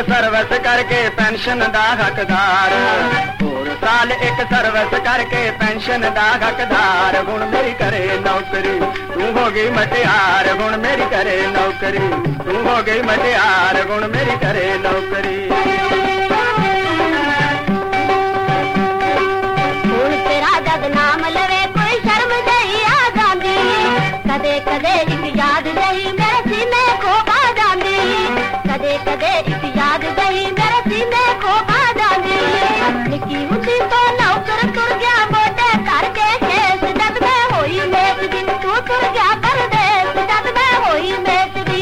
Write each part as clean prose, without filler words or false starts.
Service करके pension दा हकदार, होर साल एक सर्विस करके पेंशन दा हकदार। हुण मेरी करे नौकरी तू हो गई मटियार, हुण मेरी करे नौकरी तू हो गई मटियार, हुण मेरी करे नौकरी। हुण तेरा जद नाम लवे कोई शर्म नहीं आ जांदी, कदे कदे एक याद नहीं मेरे सीने को आ जांदी, कदे कदे एक याद नहीं मेरे सीने को आ जांदी। निकी हुंदी तो नौकर तुर गया मोटे करके केस, जद मैं होई मेच दी तू तुर गया परदेस, जद मैं होई मेच दी।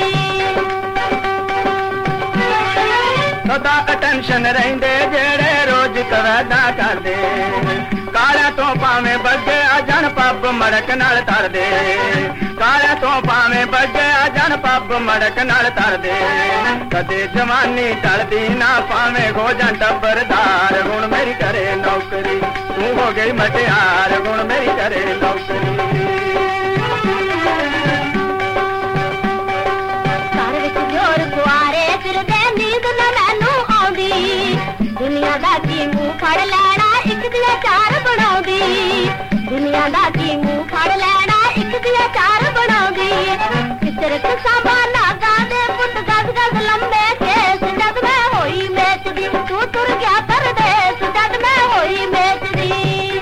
सदा अटेंशन रहिंदे जेड़े रोज कवैदा करदे, कालिया तो भावें बगे अजन पब मड़क नाल तरदे, कालिया तो भावें बगे अजन पब मड़क नाल तरदे। कदे जवानी टलदी ना भावें हो जां टब्बरदार, हुण मेरी करे नौकरी तू हो गई मटियार, हुण मेरी करे नौकरी। घर विच जोर कुआरे फिरदे नींद ना मैनू आउंदी, दुनिया दा की मुंह फड़ लैना एक दिया चार बनाउंदी, दुनिया दा की मुंह फड़ लैना एक दिया चार बनाउंदी। किसर कसाबा नागा दे पुट गज गज लंबे केस, जद मैं होई मेच दी तू तुर गया परदेस, जद मैं होई मेच दी।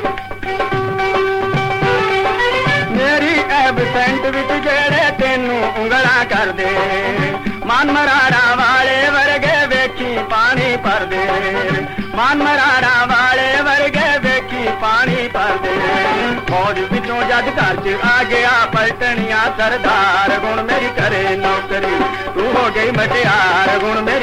मेरी एबसेंट विच जेड़े तेनू उंगला कर दे, मन मराड़ा वाले वर्गे वेखी पानी भर दे, मन मराड़ा वाले वर्गे वेखी पानी भर दे। फौज विचों जद घर च आ गया पलटनिया सरदार, हुण मेरी करे नौकरी तू हो गई मटियार, हुण मेरी